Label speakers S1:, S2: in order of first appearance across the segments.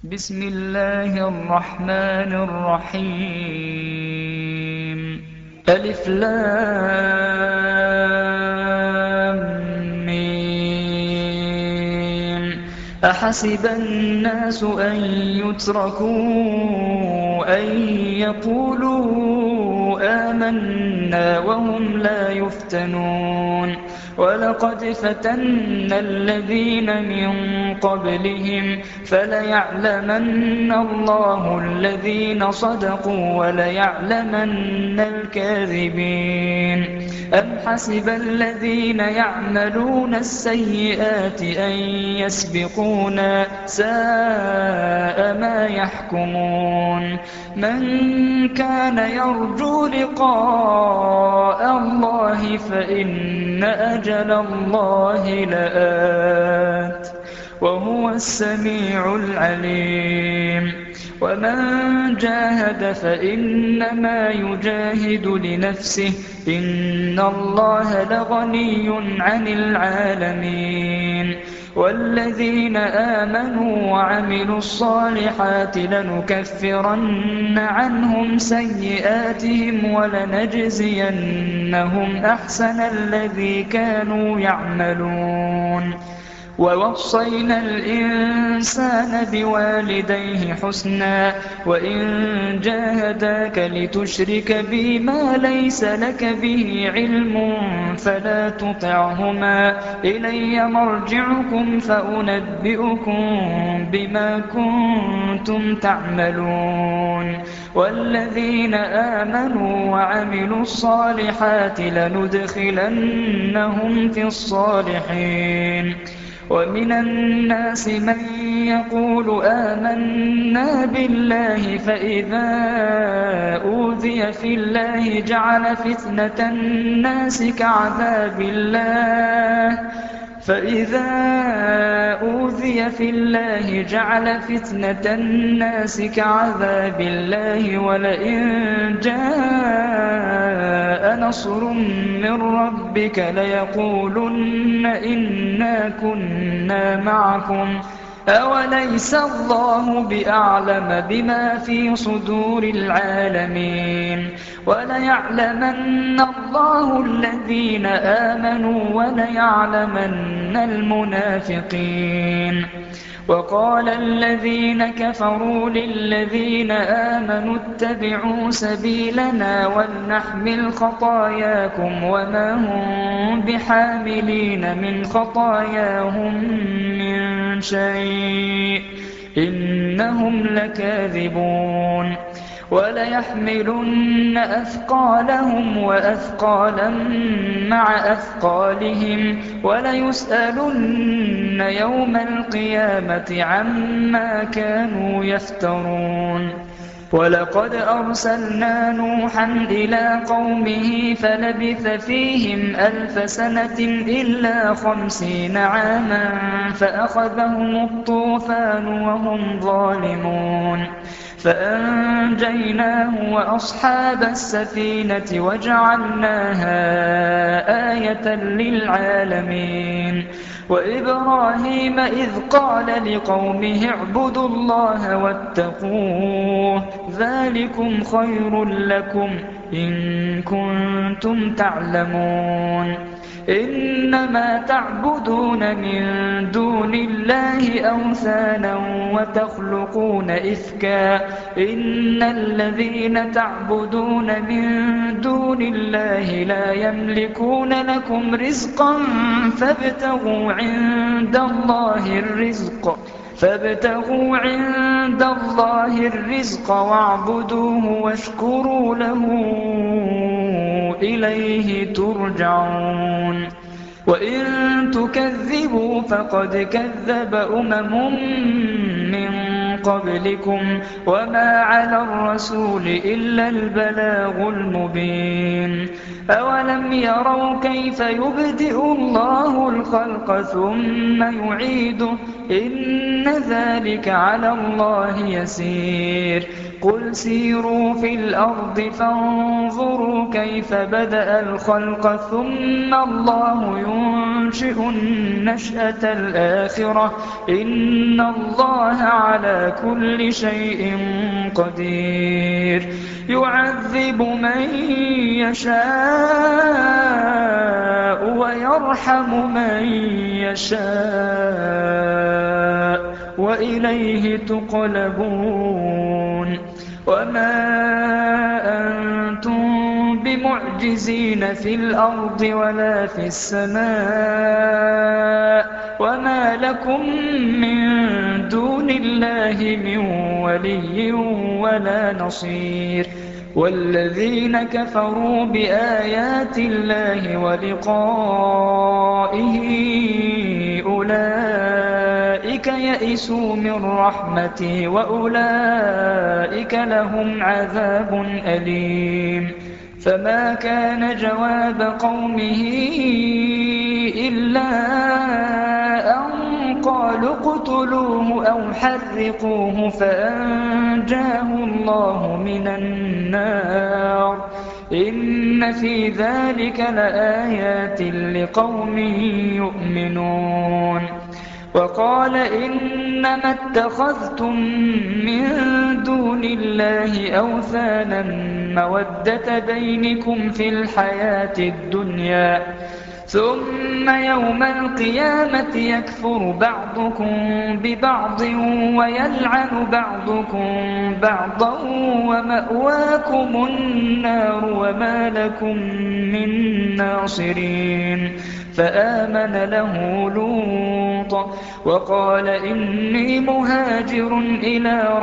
S1: بسم الله الرحمن الرحيم ألف لام ميم أحسب الناس أن يتركوا أن يقولوا آمنا وهم لا يفتنون ولقد فتنا الذين من قبلهم فليعلمن الله الذين صدقوا وليعلمن الكاذبين أم حسب الذين يعملون السيئات أن يسبقونا ساء ما يحكمون من كان يرجو لقاء الله فإن أجل الله لآت وهو السميع العليم ومن جاهد فإنما يجاهد لنفسه إن الله لغني عن العالمين والذين آمنوا وعملوا الصالحات لنكفرن عنهم سيئاتهم ولنجزينهم أحسن الذي كانوا يعملون ووصينا الإنسان بوالديه حسنا وإن جاهداك لتشرك بي ما ليس لك به علم فلا تطعهما إلي مرجعكم فأنبئكم بما كنتم تعملون والذين آمنوا وعملوا الصالحات لندخلنهم في الصالحين ومن الناس من يقول آمنا بالله فإذا أوذي في الله جعل فتنة الناس كعذاب الله ولئن جاء نصر من ربك ليقولن إنا كنا معكم أوليس الله بأعلم بما في صدور العالمين وليعلمن الله الذين آمنوا وليعلمن المنافقين وقال الذين كفروا للذين آمنوا اتبعوا سبيلنا ولنحمل خطاياكم وما هم بحاملين من خطاياهم من شيء إنهم لكاذبون وليحملن أثقالهم وأثقالا مع أثقالهم وليسألن يوم القيامة عما كانوا يفترون ولقد أرسلنا نوحا إلى قومه فلبث فيهم 1000 سنة إلا 50 عاما فأخذهم الطوفان وهم ظالمون فأنجيناه وأصحاب السفينة وجعلناها آية للعالمين وإبراهيم إذ قال لقومه اعبدوا الله واتقوه ذلكم خير لكم إن كنتم تعلمون إنما تعبدون من دون الله أوثانا وتخلقون إفكا إن الذين تعبدون من دون الله لا يملكون لكم رزقا فابتغوا عند الله الرزق واعبدوه واشكروا له إليه ترجعون وإن تكذبوا فقد كذب من قبلكم وما على الرسول إلا البلاغ المبين أولم يروا كيف يبدئ الله الخلق ثم يعيده إن إن ذلك على الله يسير قل سيروا في الأرض فانظروا كيف بدأ الخلق ثم الله ينشئ النشأة الآخرة إن الله على كل شيء قدير يعذب من يشاء ويرحم من يشاء وإليه تقلبون وما أنتم بمعجزين في الأرض ولا في السماء وما لكم من دون الله من ولي ولا نصير والذين كفروا بآيات الله ولقائه أولئك يئسوا من رحمتي وأولئك لهم عذاب أليم فما كان جواب قومه إلا أن قالوا اقتلوه أو حرقوه فأنجاه الله من النار إن في ذلك لآيات لقوم يؤمنون وقال إنما اتخذتم من دون الله أوثانا مودة بينكم في الحياة الدنيا ثم يوم القيامة يكفر بعضكم ببعض ويلعن بعضكم بعضا ومأواكم النار وما لكم من ناصرين فآمن له لوط وقال إني مهاجر إلى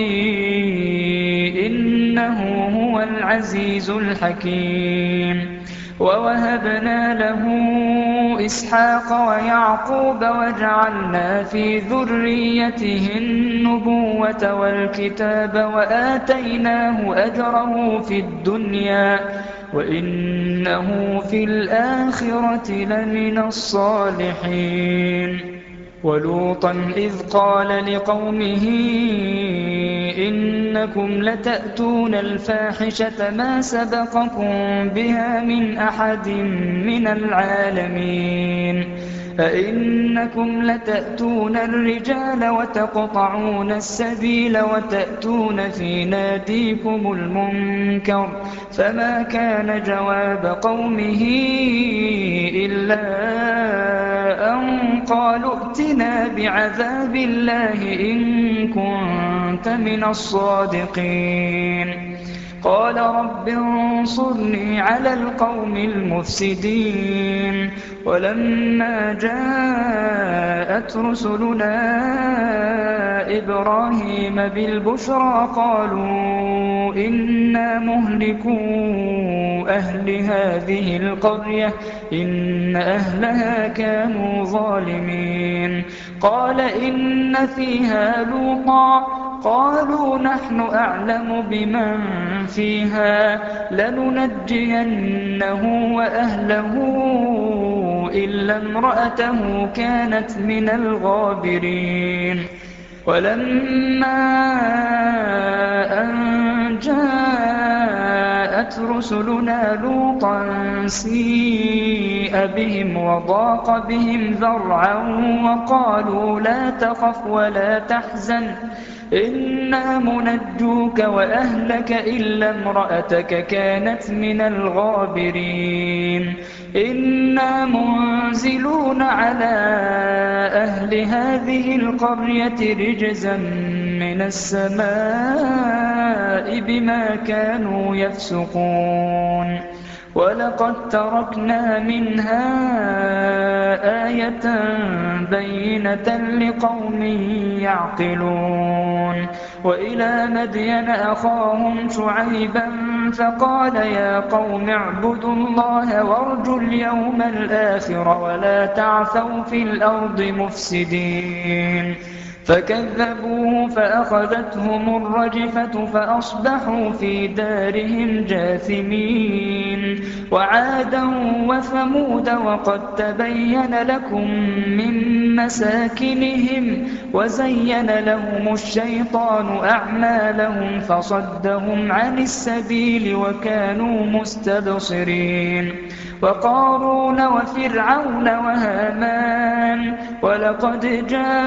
S1: ربي إنه هو العزيز الحكيم ووهبنا له إسحاق ويعقوب وجعلنا في ذريته النبوة والكتاب وآتيناه أجره في الدنيا وإنه في الآخرة لمن الصالحين ولوطا إذ قال لقومه إنكم لتأتون الفاحشة ما سبقكم بها من أحد من العالمين أئنكم لتأتون الرجال وتقطعون السبيل وتأتون في ناديكم المنكر فما كان جواب قومه إلا أن قالوا ائتنا بعذاب الله إن كنت من الصادقين قال رب انصرني على القوم المفسدين ولما جاءت رسلنا إبراهيم بالبشرى قالوا إنا مهلكو أهل هذه القرية إن أهلها كانوا ظالمين قال إن فيها لوطا قالوا نحن أعلم بمن فيها لننجينه وأهله إلا امرأته كانت من الغابرين ولما أن جاءت رسلنا لوطا سيء بهم وضاق بهم ذرعا وقالوا لا تخف ولا تحزن إنا منجوك وأهلك إلا امرأتك كانت من الغابرين إنا منزلون على أهل هذه القرية رجزا من السماء بما كانوا يفسقون ولقد تركنا منها آية بينة لقوم يعقلون وإلى مدين أخاهم شعيبا فقال يا قوم اعبدوا الله وارجوا اليوم الآخر ولا تعثوا في الأرض مفسدين فكذبوه فأخذتهم الرجفة فأصبحوا في دارهم جاثمين وعادا وثمود وقد تبين لكم من مساكنهم وزين لهم الشيطان أعمالهم فصدهم عن السبيل وكانوا مستبصرين وقارون وفرعون وهامان ولقد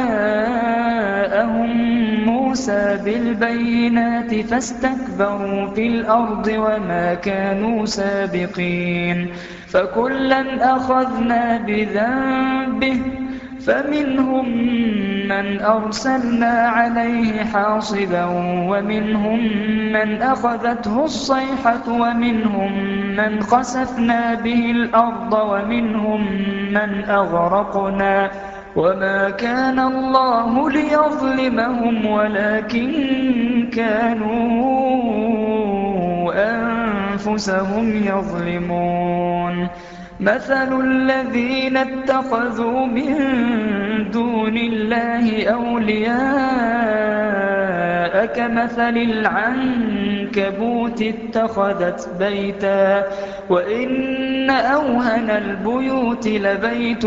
S1: جاءهم موسى بالبينات فاستكبروا في الأرض وما كانوا سابقين فكلا أخذنا بذنبه فمنهم من أرسلنا عليه حاصبا ومنهم من أخذته الصيحة ومنهم من خسفنا به الأرض ومنهم من أغرقنا وما كان الله ليظلمهم ولكن كانوا أنفسهم يظلمون مثل الذين اتخذوا من دون الله أولياء كمثل العنكبوت اتخذت بيتا وإن أوهن البيوت لبيت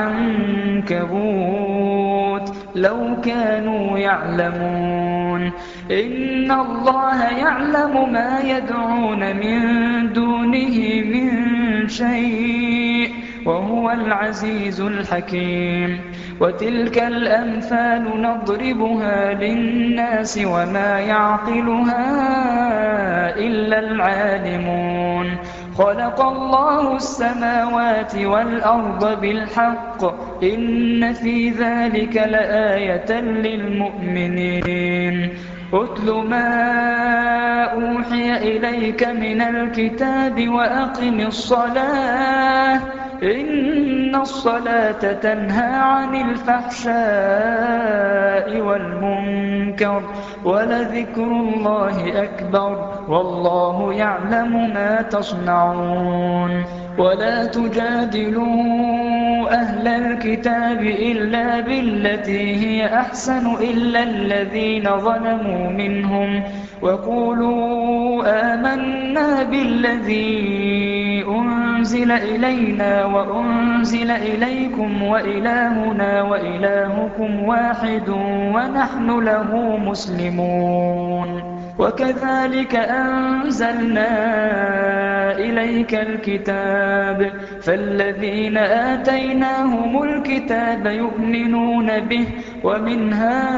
S1: العنكبوت لو كانوا يعلمون إن الله يعلم ما يدعون من دونه من شيء وهو العزيز الحكيم وتلك الأمثال نضربها للناس وما يعقلها إلا العالمون خلق الله السماوات والأرض بالحق إن في ذلك لآية للمؤمنين أتل ما أوحي إليك من الكتاب وأقم الصلاة إن الصلاة تنهى عن الفحشاء والمنكر ولذكر الله أكبر والله يعلم ما تصنعون ولا تجادلوا أهل الكتاب إلا بالتي هي أحسن إلا الذين ظلموا منهم وقولوا آمنا بالذي أنزل إلينا وأنزل إليكم وإلهنا وإلهكم واحد ونحن له مسلمون وكذلك أنزلنا إليك الكتاب فالذين آتيناهم الكتاب يؤمنون به ومن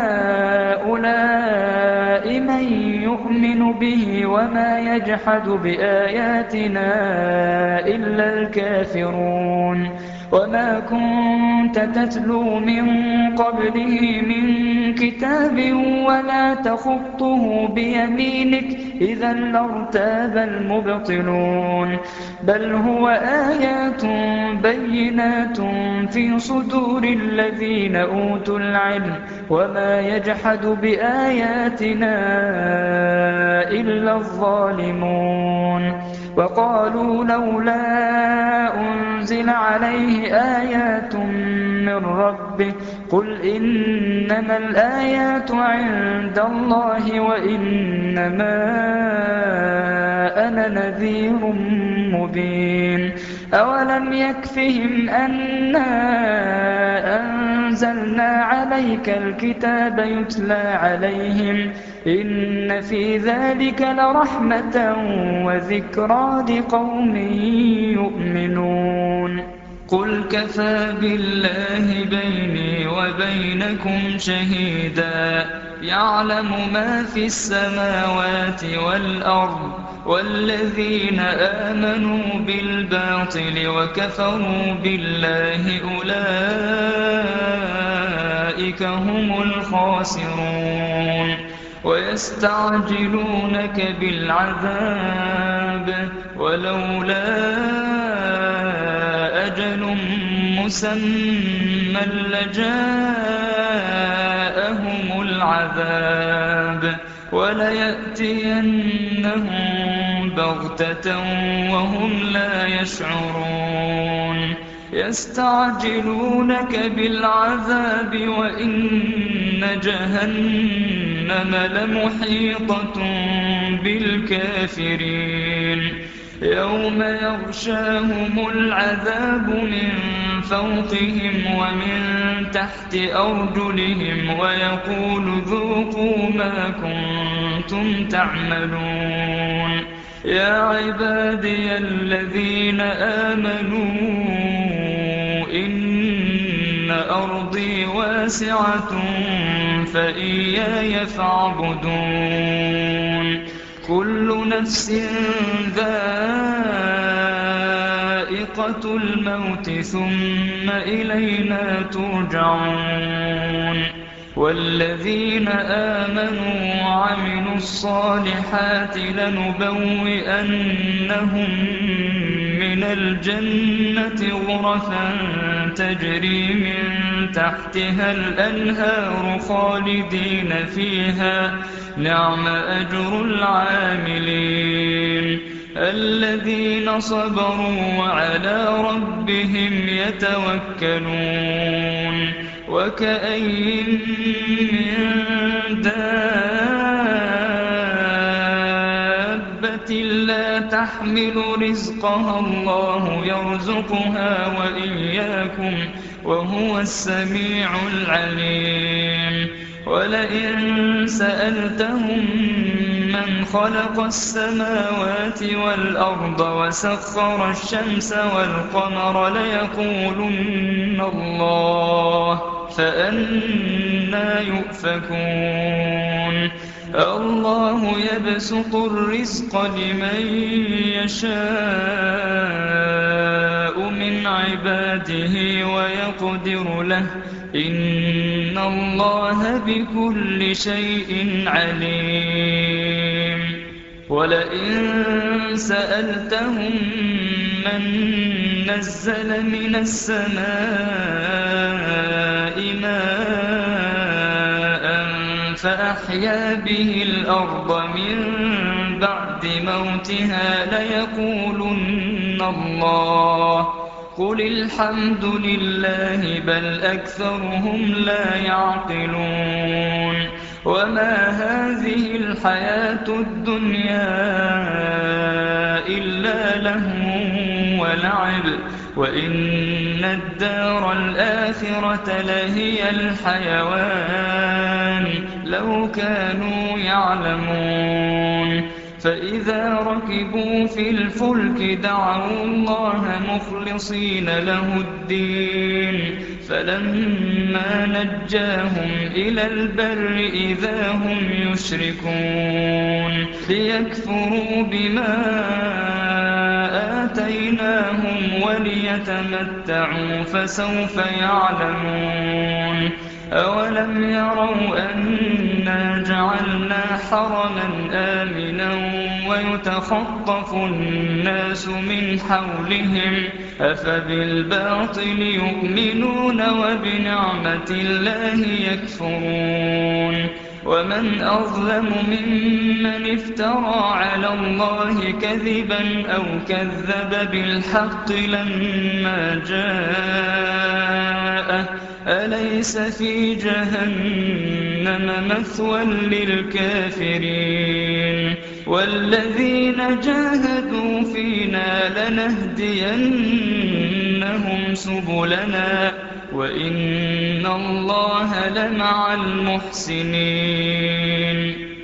S1: هؤلاء من يؤمن به وما يجحد بآياتنا إلا الكافرون وما كنت تتلو من قبله من كتاب ولا تخطه بيمينك إذا لارتاب المبطلون بل هو آيات بينات في صدور الذين أوتوا العلم وما يجحد بآياتنا إلا الظالمون وقالوا لولا أنزل عليه آيات من ربه قل إنما الآيات عند الله وإنما أنا نذير مبين أولم يكفهم أنا أنزلنا عليك الكتاب يتلى عليهم إن في ذلك لرحمة وذكرى لقوم يؤمنون قل كفى بالله بيني وبينكم شهيدا يعلم ما في السماوات والأرض والذين آمنوا بالباطل وكفروا بالله أولئك هم الخاسرون ويستعجلونك بالعذاب ولولا أجل مسمى لجاءهم العذاب وليأتينهم بغتة وهم لا يشعرون يستعجلونك بالعذاب وإن جهنم لمحيطة بالكافرين يوم يغشاهم العذاب من فوقهم ومن تحت أرجلهم ويقول ذوقوا ما كنتم تعملون يا عبادي الذين آمنوا إن أرضي واسعة فإياي فاعبدون كل نفس ذائقة الموت ثم إلينا ترجعون والذين آمنوا وعملوا الصالحات لنبوئنهم من الجنة غرفا تجري من تحتها الأنهار خالدين فيها نعم أجر العاملين الذين صبروا وعلى ربهم يتوكلون وكأين من دابة لا تحمل رزقها الله يرزقها وإياكم وهو السميع العليم ولئن سألتهم من خلق السماوات والأرض وسخر الشمس والقمر ليقولن الله فأنى يؤفكون الله يبسط الرزق لمن يشاء من عباده ويقدر له إن الله بكل شيء عليم ولئن سألتهم من نزل من السماء ماء فأحيا به الأرض من بعد موتها ليقولن الله قل الحمد لله بل أكثرهم لا يعقلون وما هذه الحياة الدنيا إلا لهو ولعب وإن الدار الآخرة لهي الحيوان لو كانوا يعلمون فإذا ركبوا في الفلك دعوا الله مخلصين له الدين فلما نجاهم إلى البر إذا هم يشركون ليكفروا بما آتيناهم وليتمتعوا فسوف يعلمون أولم يروا أنا جعلنا حرما آمنا ويتخطف الناس من حولهم أفبالباطل يؤمنون وبنعمة الله يكفرون ومن أظلم ممن افترى على الله كذبا أو كذب بالحق لما جاءه أليس في جهنم مثوى للكافرين والذين جاهدوا فينا لنهدينهم سبلنا وإن الله لمع المحسنين